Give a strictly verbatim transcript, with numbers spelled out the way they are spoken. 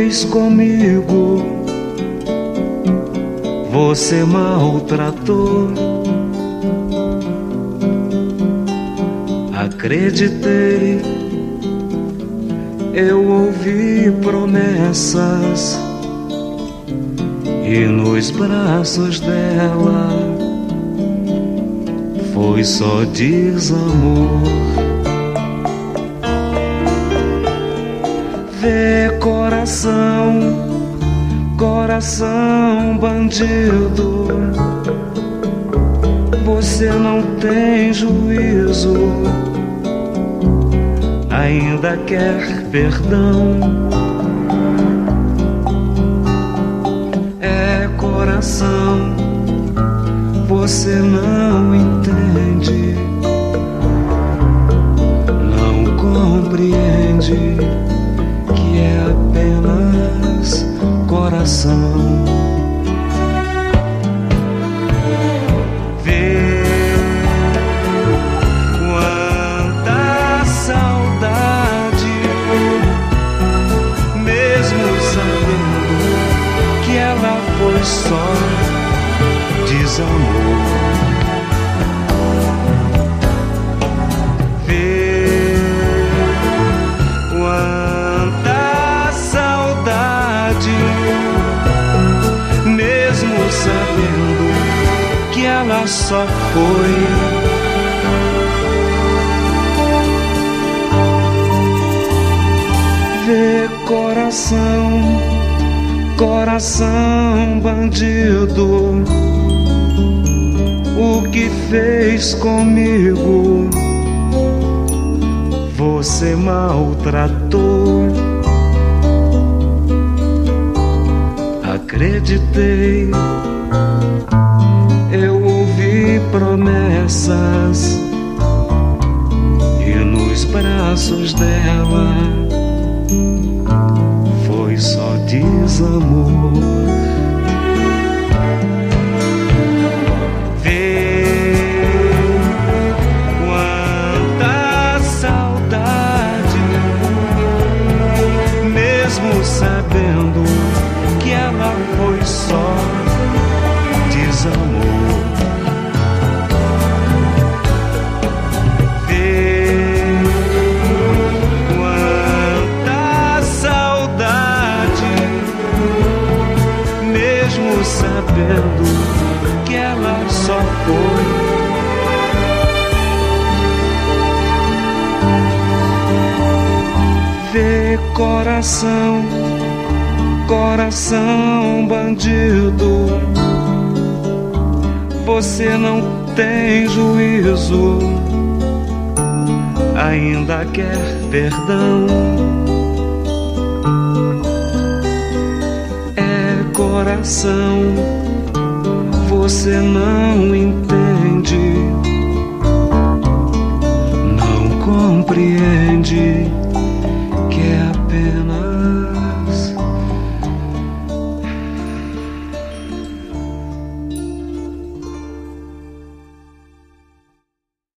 fez comigo, você maltratou. Acreditei, eu ouvi promessas, e nos braços dela foi só desamor. Vê coração, coração bandido, você não tem juízo, ainda quer perdão. É coração, você não entende, não compreende que é apenas coração. Vê quanta saudade, mesmo sabendo que ela foi só desamor. Vê quanta saudade, mesmo sabendo que ela só foi. Vê coração, coração bandido, o que fez comigo, você maltratou. Acreditei, eu ouvi promessas, e nos braços dela foi só desamor. Sabendo que ela foi só desamor. Vê quanta saudade, mesmo sabendo que ela só foi. Vê coração, coração bandido, você não tem juízo, ainda quer perdão. É coração, você não entende, não compreende